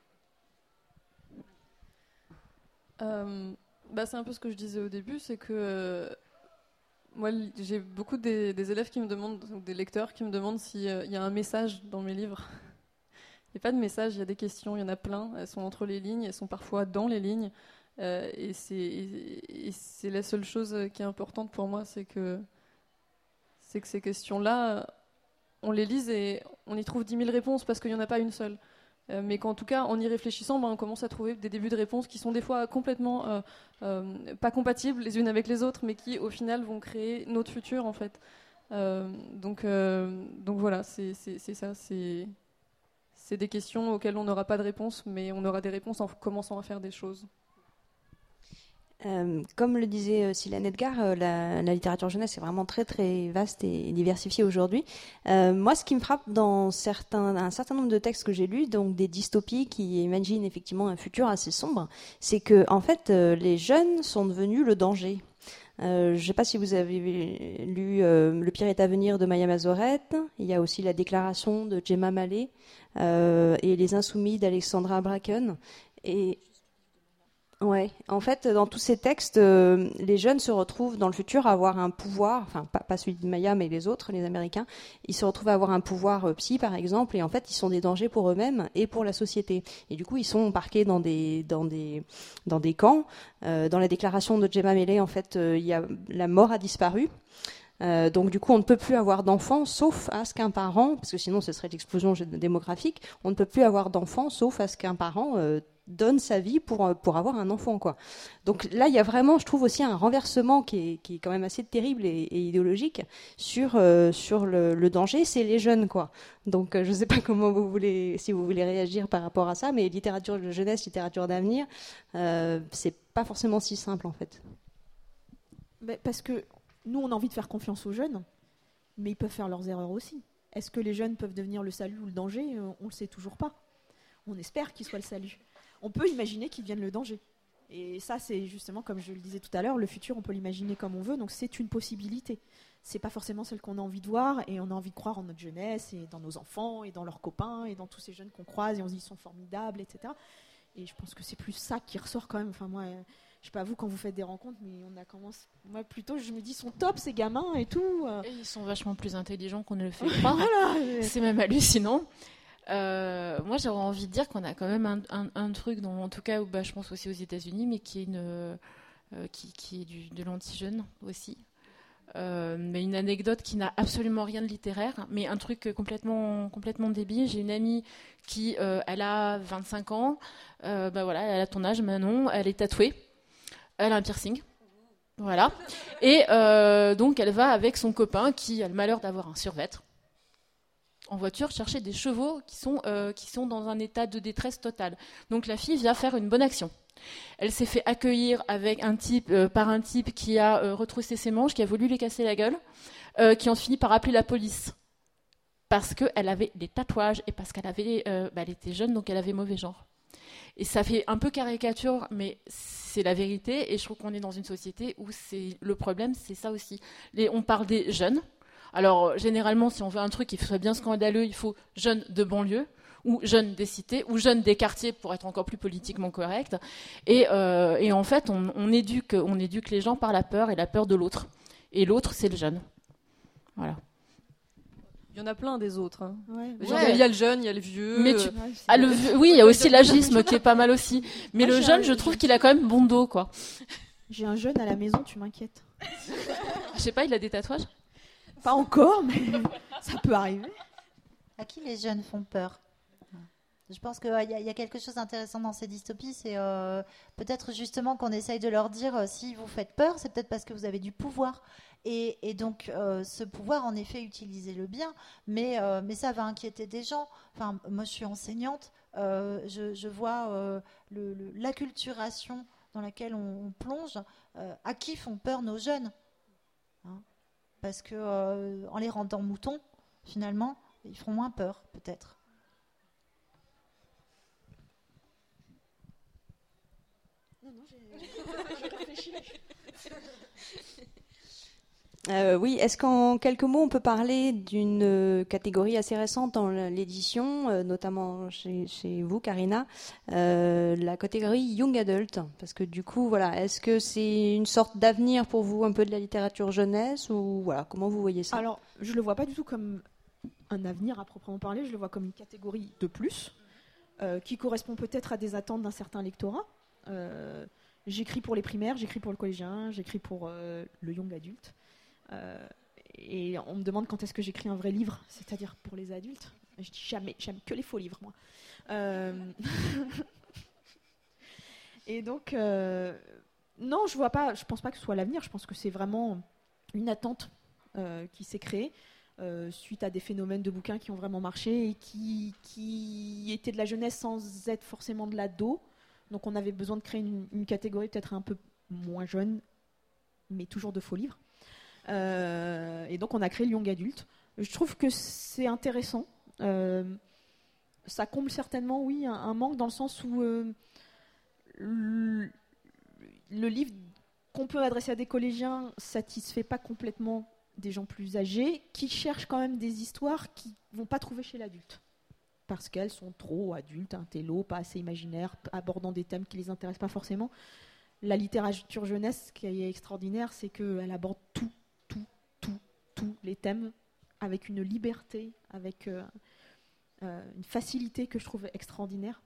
C'est un peu ce que je disais au début, c'est que moi, j'ai beaucoup des élèves qui me demandent, ou des lecteurs qui me demandent s'il y a un message dans mes livres. Il n'y a pas de message, il y a des questions, il y en a plein. Elles sont entre les lignes, elles sont parfois dans les lignes. Et c'est la seule chose qui est importante pour moi, c'est que ces questions-là, on les lise et on y trouve 10 000 réponses parce qu'il n'y en a pas une seule. Mais qu'en tout cas, en y réfléchissant, on commence à trouver des débuts de réponses qui sont des fois complètement pas compatibles les unes avec les autres, mais qui, au final, vont créer notre futur, en fait. Donc voilà, c'est ça. C'est des questions auxquelles on n'aura pas de réponse, mais on aura des réponses en commençant à faire des choses. Comme le disait Sylvain Edgar, la littérature jeunesse est vraiment très très vaste et diversifiée aujourd'hui. Moi, ce qui me frappe dans un certain nombre de textes que j'ai lus, donc des dystopies qui imaginent effectivement un futur assez sombre, c'est que en fait les jeunes sont devenus le danger. Je ne sais pas si vous avez lu Le pire est à venir de Maya Mazoret. Il y a aussi la déclaration de Gemma Mallet et Les Insoumis d'Alexandra Bracken. Et ouais, en fait, dans tous ces textes, les jeunes se retrouvent dans le futur à avoir un pouvoir, enfin pas celui de Maya, mais les autres, les Américains, ils se retrouvent à avoir un pouvoir psy, par exemple, et en fait, ils sont des dangers pour eux-mêmes et pour la société. Et du coup, ils sont embarqués dans des camps. Dans la déclaration de Gemma Mallet, en fait, la mort a disparu. Donc du coup, on ne peut plus avoir d'enfants sauf à ce qu'un parent, parce que sinon ce serait l'explosion démographique, on ne peut plus avoir d'enfants sauf à ce qu'un parent donne sa vie pour avoir un enfant, quoi. Donc là, il y a vraiment, je trouve aussi un renversement qui est quand même assez terrible et idéologique sur le danger, c'est les jeunes, quoi. Donc je ne sais pas si vous voulez réagir par rapport à ça, mais littérature de jeunesse, littérature d'avenir, c'est pas forcément si simple en fait. Parce que nous, on a envie de faire confiance aux jeunes, mais ils peuvent faire leurs erreurs aussi. Est-ce que les jeunes peuvent devenir le salut ou le danger ? On ne le sait toujours pas. On espère qu'ils soient le salut. On peut imaginer qu'ils deviennent le danger. Et ça, c'est justement, comme je le disais tout à l'heure, le futur, on peut l'imaginer comme on veut, donc c'est une possibilité. C'est pas forcément celle qu'on a envie de voir, et on a envie de croire en notre jeunesse, et dans nos enfants, et dans leurs copains, et dans tous ces jeunes qu'on croise, et on se dit ils sont formidables, etc. Et je pense que c'est plus ça qui ressort quand même. Enfin, moi, je sais pas vous quand vous faites des rencontres, mais on a commencé. Moi, plutôt, je me dis, ils sont top ces gamins et tout. Et ils sont vachement plus intelligents qu'on ne le fait croire. Voilà. C'est même hallucinant. Moi, j'aurais envie de dire qu'on a quand même un truc, en tout cas, je pense aussi aux États-Unis, mais qui est qui est de l'anti-jeune aussi. Mais une anecdote qui n'a absolument rien de littéraire, mais un truc complètement débile. J'ai une amie qui, elle a 25 ans, voilà, elle a ton âge, Manon, elle est tatouée, elle a un piercing, voilà, et donc elle va avec son copain qui a le malheur d'avoir un survêt en voiture chercher des chevaux qui sont dans un état de détresse totale. Donc la fille vient faire une bonne action. Elle s'est fait accueillir avec par un type qui a retroussé ses manches, qui a voulu lui casser la gueule, qui ont fini par appeler la police parce qu'elle avait des tatouages et parce qu'elle elle était jeune, donc elle avait mauvais genre. Et ça fait un peu caricature, mais c'est la vérité. Et je trouve qu'on est dans une société où le problème, c'est ça aussi. On parle des jeunes. Alors, généralement, si on veut un truc qui serait bien scandaleux, il faut jeunes de banlieue, ou jeunes des cités, ou jeunes des quartiers, pour être encore plus politiquement correct. Et en fait, on éduque les gens par la peur, et la peur de l'autre. Et l'autre, c'est le jeune. Voilà. Il y en a plein des autres. Hein. Ouais. Il y a le jeune, il y a le vieux. Mais oui, il y a aussi l'agisme qui est pas mal aussi. Mais le jeune, je trouve qu'il a quand même bon dos, quoi. J'ai un jeune à la maison, tu m'inquiètes. Je sais pas, il a des tatouages ? Pas encore, mais ça peut arriver. À qui les jeunes font peur ? Je pense qu'il y a quelque chose d'intéressant dans ces dystopies, c'est peut-être justement qu'on essaye de leur dire si vous faites peur, c'est peut-être parce que vous avez du pouvoir. Et donc, ce pouvoir, en effet, utilisez-le bien, mais ça va inquiéter des gens. Enfin, moi, je suis enseignante, je vois l'acculturation dans laquelle on plonge, à qui font peur nos jeunes, hein, parce que en les rendant moutons, finalement, ils feront moins peur, peut-être. Non, j'ai réfléchi. Oui, est-ce qu'en quelques mots, on peut parler d'une catégorie assez récente dans l'édition, notamment chez vous, Karina, la catégorie Young Adult? Parce que du coup, voilà, est-ce que c'est une sorte d'avenir pour vous, un peu de la littérature jeunesse, ou voilà, comment vous voyez ça? Alors, je le vois pas du tout comme un avenir à proprement parler, je le vois comme une catégorie de plus, qui correspond peut-être à des attentes d'un certain lectorat. J'écris pour les primaires, j'écris pour le collégien, j'écris pour le young adulte. Et on me demande quand est-ce que j'écris un vrai livre, c'est-à-dire pour les adultes. Je dis jamais, j'aime que les faux livres, moi. Et donc, non, je pense pas que ce soit l'avenir, je pense que c'est vraiment une attente qui s'est créée suite à des phénomènes de bouquins qui ont vraiment marché et qui étaient de la jeunesse sans être forcément de l'ado. Donc on avait besoin de créer une catégorie peut-être un peu moins jeune, mais toujours de faux livres. Et donc on a créé le young adulte. Je trouve que c'est intéressant. Ça comble certainement, oui, un manque dans le sens où le livre qu'on peut adresser à des collégiens satisfait pas complètement des gens plus âgés qui cherchent quand même des histoires qu'ils vont pas trouver chez l'adulte. Parce qu'elles sont trop adultes, intello, pas assez imaginaires, abordant des thèmes qui les intéressent pas forcément. La littérature jeunesse, ce qui est extraordinaire, c'est qu'elle aborde tous les thèmes avec une liberté, avec une facilité que je trouve extraordinaire.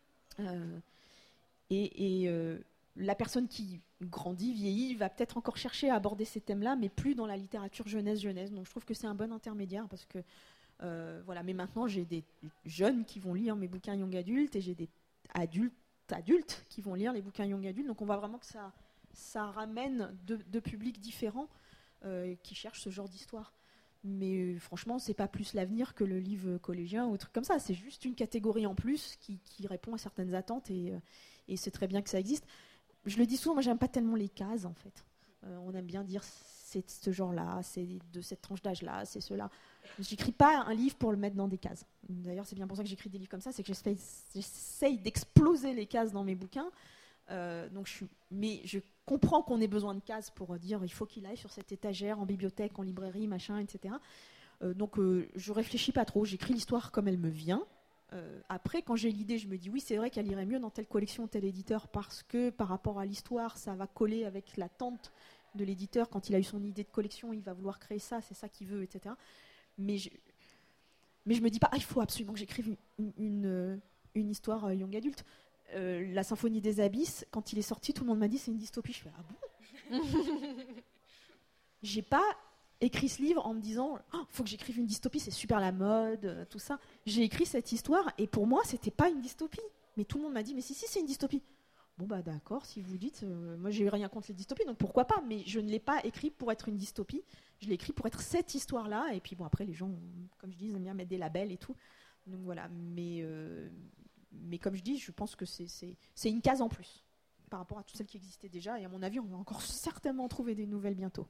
La personne qui grandit, vieillit, va peut-être encore chercher à aborder ces thèmes-là, mais plus dans la littérature jeunesse. Donc je trouve que c'est un bon intermédiaire parce que voilà, mais maintenant j'ai des jeunes qui vont lire mes bouquins young adultes et j'ai des adultes qui vont lire les bouquins young adultes. Donc on voit vraiment que ça ramène deux publics différents qui cherchent ce genre d'histoire. Mais franchement, c'est pas plus l'avenir que le livre collégien ou un truc comme ça. C'est juste une catégorie en plus qui répond à certaines attentes et c'est très bien que ça existe. Je le dis souvent, moi j'aime pas tellement les cases en fait. On aime bien dire c'est de ce genre-là, c'est de cette tranche d'âge-là, c'est cela. J'écris pas un livre pour le mettre dans des cases. D'ailleurs, c'est bien pour ça que j'écris des livres comme ça, c'est que j'essaye d'exploser les cases dans mes bouquins. Mais je comprends qu'on ait besoin de cases pour dire il faut qu'il aille sur cette étagère en bibliothèque, en librairie, machin, etc. Je réfléchis pas trop, j'écris l'histoire comme elle me vient. Après, quand j'ai l'idée, je me dis oui, c'est vrai qu'elle irait mieux dans telle collection, tel éditeur, parce que par rapport à l'histoire, ça va coller avec l'attente de l'éditeur. Quand il a eu son idée de collection, il va vouloir créer ça, c'est ça qu'il veut, etc. Mais je me dis pas, il faut absolument que j'écrive une histoire young adulte. La Symphonie des Abysses, quand il est sorti, tout le monde m'a dit c'est une dystopie. Je fais ah bon. J'ai pas écrit ce livre en me disant faut que j'écrive une dystopie, c'est super la mode, tout ça. J'ai écrit cette histoire et pour moi c'était pas une dystopie. Mais tout le monde m'a dit mais si c'est une dystopie. Bon bah d'accord, si vous dites, moi j'ai rien contre les dystopies, donc pourquoi pas. Mais je ne l'ai pas écrit pour être une dystopie. Je l'ai écrit pour être cette histoire-là. Et puis bon après les gens, comme je dis, ils aiment bien mettre des labels et tout. Donc voilà. Mais comme je dis, je pense que c'est une case en plus par rapport à toutes celles qui existaient déjà. Et à mon avis, on va encore certainement trouver des nouvelles bientôt.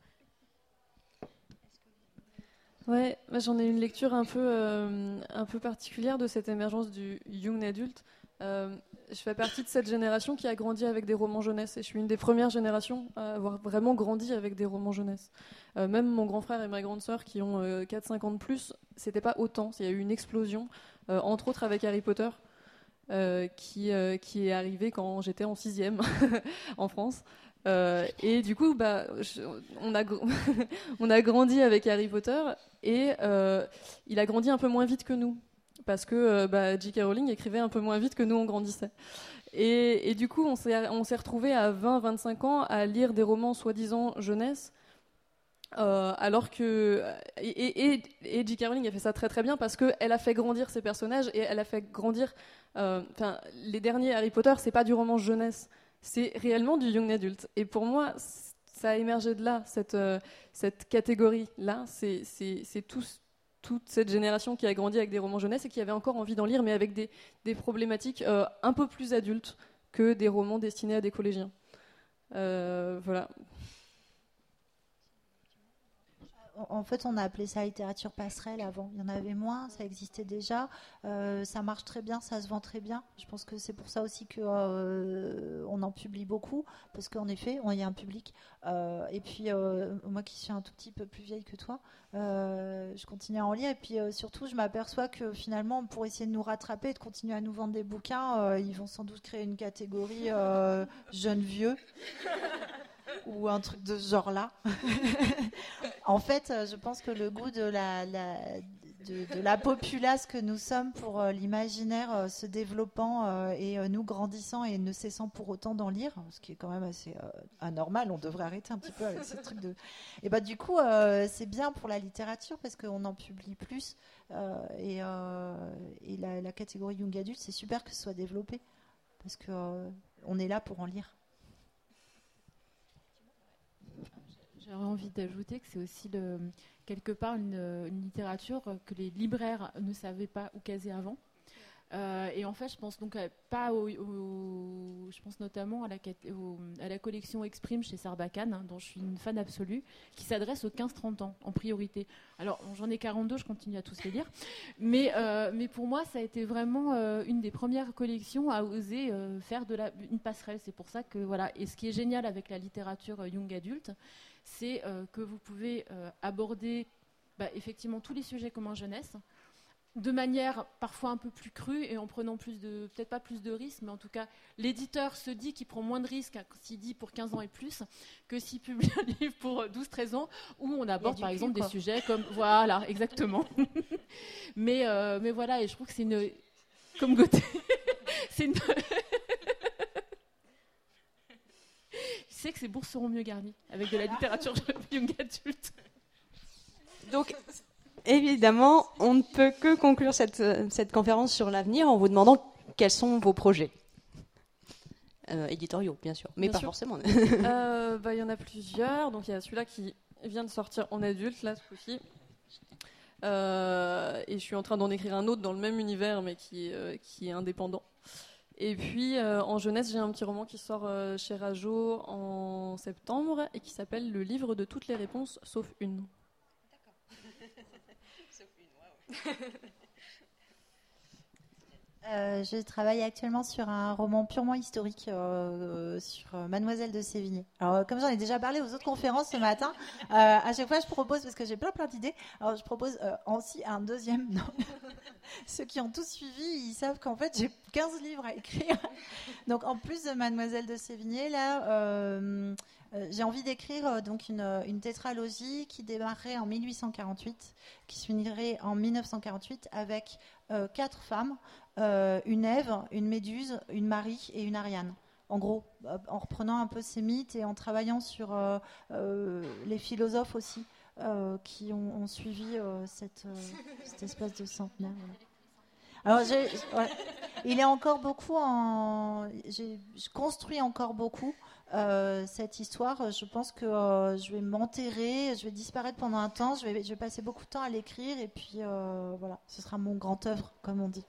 Ouais, moi j'en ai une lecture un peu particulière de cette émergence du young adulte. Je fais partie de cette génération qui a grandi avec des romans jeunesse et je suis une des premières générations à avoir vraiment grandi avec des romans jeunesse. Même mon grand frère et ma grande sœur qui ont 4-5 ans de plus, c'était pas autant. Il y a eu une explosion, entre autres avec Harry Potter, qui est arrivé quand j'étais en 6e en France. Et du coup, on a grandi avec Harry Potter et il a grandi un peu moins vite que nous. Parce que J.K. Rowling écrivait un peu moins vite que nous on grandissait. Et du coup, on s'est retrouvés à 20-25 ans à lire des romans soi-disant jeunesse alors que et J.K. Rowling a fait ça très très bien parce qu'elle a fait grandir ses personnages et elle a fait grandir. Les derniers Harry Potter, c'est pas du roman jeunesse, c'est réellement du young adult. Et pour moi, ça a émergé de là, cette catégorie-là. C'est toute cette génération qui a grandi avec des romans jeunesse et qui avait encore envie d'en lire, mais avec des problématiques un peu plus adultes que des romans destinés à des collégiens. Voilà. En fait, on a appelé ça littérature passerelle avant. Il y en avait moins, ça existait déjà. Ça marche très bien, ça se vend très bien. Je pense que c'est pour ça aussi qu'on en publie beaucoup, parce qu'en effet, il y a un public. Et puis, moi qui suis un tout petit peu plus vieille que toi, je continue à en lire. Et puis, surtout, je m'aperçois que finalement, pour essayer de nous rattraper et de continuer à nous vendre des bouquins, ils vont sans doute créer une catégorie jeunes-vieux. Ou un truc de ce genre-là. En fait, je pense que le goût de la populace que nous sommes pour l'imaginaire se développant et nous grandissant et ne cessant pour autant d'en lire, ce qui est quand même assez anormal, on devrait arrêter un petit peu avec ce truc de... Et bah, du coup, c'est bien pour la littérature parce qu'on en publie plus et la catégorie Young Adult, c'est super que ce soit développé parce qu'on est là pour en lire. J'aurais envie d'ajouter que c'est aussi quelque part une littérature que les libraires ne savaient pas où caser avant. Et en fait, je pense donc pas je pense notamment à la collection Exprime chez Sarbacane, hein, dont je suis une fan absolue, qui s'adresse aux 15-30 ans en priorité. Alors, j'en ai 42, je continue à tous les lire, mais pour moi, ça a été vraiment une des premières collections à oser faire une passerelle. C'est pour ça que voilà. Et ce qui est génial avec la littérature young adulte, c'est que vous pouvez aborder effectivement tous les sujets comme en jeunesse, de manière parfois un peu plus crue et en prenant peut-être pas plus de risques, mais en tout cas, l'éditeur se dit qu'il prend moins de risques s'il dit pour 15 ans et plus que s'il publie un livre pour 12-13 ans où on aborde par exemple des sujets comme... Voilà, exactement. mais voilà, et je trouve que c'est une... Comme Gauthier, c'est une... Je sais que ces bourses seront mieux garnies avec de la littérature young adulte. Donc... Évidemment, on ne peut que conclure cette conférence sur l'avenir en vous demandant quels sont vos projets. Éditoriaux, bien sûr, mais bien pas sûr. Forcément. Il y en a plusieurs. Donc, il y a celui-là qui vient de sortir en adulte, là, ce coup-ci. Et je suis en train d'en écrire un autre dans le même univers, mais qui est indépendant. Et puis, en jeunesse, j'ai un petit roman qui sort chez Rajo en septembre et qui s'appelle « Le livre de toutes les réponses, sauf une ». Je travaille actuellement sur un roman purement historique sur Mademoiselle de Sévigné. Alors, comme j'en ai déjà parlé aux autres conférences ce matin, à chaque fois je propose, parce que j'ai plein d'idées, alors je propose aussi un deuxième. Non. Ceux qui ont tous suivi, ils savent qu'en fait j'ai 15 livres à écrire. Donc en plus de Mademoiselle de Sévigné, là... j'ai envie d'écrire donc une tétralogie qui démarrerait en 1848, qui se finirait en 1948 avec 4 femmes, une Ève, une Méduse, une Marie et une Ariane. En gros, en reprenant un peu ces mythes et en travaillant sur les philosophes aussi qui ont suivi cette espèce de centenaire. Voilà. Alors, il est encore beaucoup je construis encore beaucoup cette histoire. Je pense que je vais m'enterrer, je vais disparaître pendant un temps, je vais passer beaucoup de temps à l'écrire et puis voilà, ce sera mon grand œuvre, comme on dit.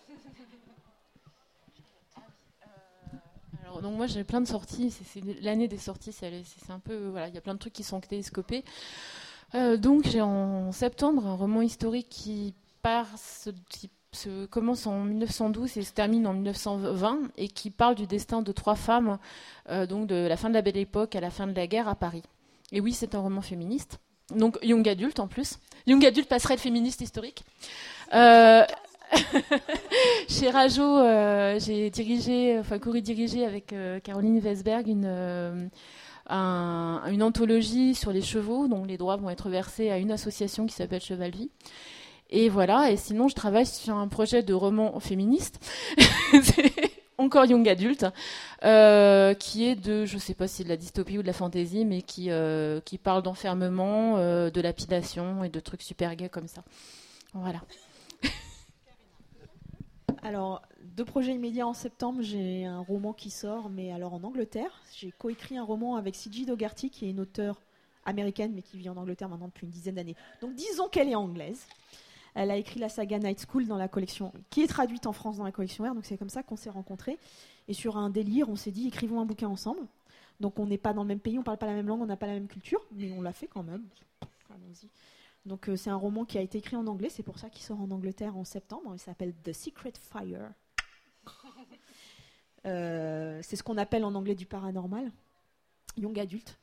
Alors, donc moi j'ai plein de sorties, c'est l'année des sorties, c'est un peu, voilà, il y a plein de trucs qui sont télescopés. Donc j'ai en septembre un roman historique qui commence en 1912 et se termine en 1920 et qui parle du destin de 3 femmes, donc de la fin de la Belle Époque à la fin de la guerre à Paris. Et oui, c'est un roman féministe, donc young adulte en plus. Young adulte passerelle féministe historique. Chez Rajo, j'ai co-dirigé avec Caroline Vesberg une anthologie sur les chevaux, dont les droits vont être versés à une association qui s'appelle Cheval-Vie. Et voilà, et sinon je travaille sur un projet de roman féministe encore young adulte, qui est de, je sais pas si c'est de la dystopie ou de la fantaisie, mais qui parle d'enfermement, de lapidation et de trucs super gays comme ça. Voilà. Alors, 2 projets immédiats en septembre, j'ai un roman qui sort, mais alors en Angleterre. J'ai coécrit un roman avec C.J. Dougherty, qui est une auteure américaine, mais qui vit en Angleterre maintenant depuis une dizaine d'années. Donc disons qu'elle est anglaise. Elle a écrit la saga Night School dans la collection, qui est traduite en France dans la collection R, donc c'est comme ça qu'on s'est rencontrés. Et sur un délire, on s'est dit, écrivons un bouquin ensemble. Donc on n'est pas dans le même pays, on ne parle pas la même langue, on n'a pas la même culture, mais on l'a fait quand même. Allons-y. Donc c'est un roman qui a été écrit en anglais, c'est pour ça qu'il sort en Angleterre en septembre. Il s'appelle The Secret Fire. C'est ce qu'on appelle en anglais du paranormal, young adulte.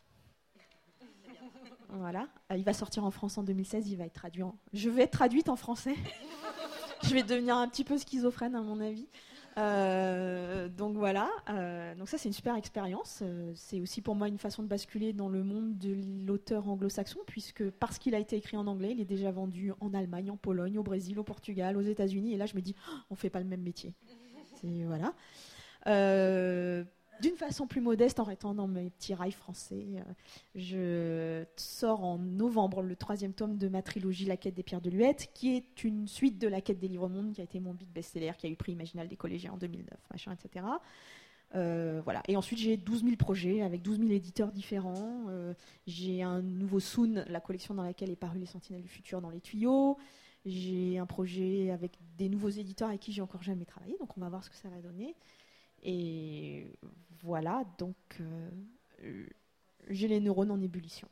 Voilà. Il va sortir en France en 2016, il va être traduit Je vais être traduite en français. Je vais devenir un petit peu schizophrène à mon avis. Donc voilà. Donc ça c'est une super expérience. C'est aussi pour moi une façon de basculer dans le monde de l'auteur anglo-saxon, puisque parce qu'il a été écrit en anglais, il est déjà vendu en Allemagne, en Pologne, au Brésil, au Portugal, aux États-Unis. Et là je me dis, on fait pas le même métier. Voilà. D'une façon plus modeste, en restant dans mes petits rails français, je sors en novembre le 3e tome de ma trilogie La Quête des Pierres de Luette, qui est une suite de La Quête des Livres Mondes, qui a été mon big best-seller, qui a eu prix Imaginal des collégiens en 2009, machin, etc. Voilà. Et ensuite, j'ai 12 000 projets avec 12 000 éditeurs différents. J'ai un nouveau Soon, la collection dans laquelle est paru Les Sentinelles du Futur, dans les tuyaux. J'ai un projet avec des nouveaux éditeurs avec qui j'ai encore jamais travaillé, donc on va voir ce que ça va donner. Et voilà, donc j'ai les neurones en ébullition.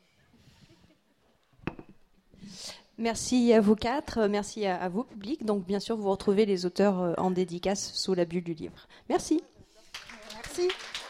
Merci à vous 4, merci à vous public. Donc bien sûr, vous retrouvez les auteurs en dédicace sous la bulle du livre. Merci. Merci.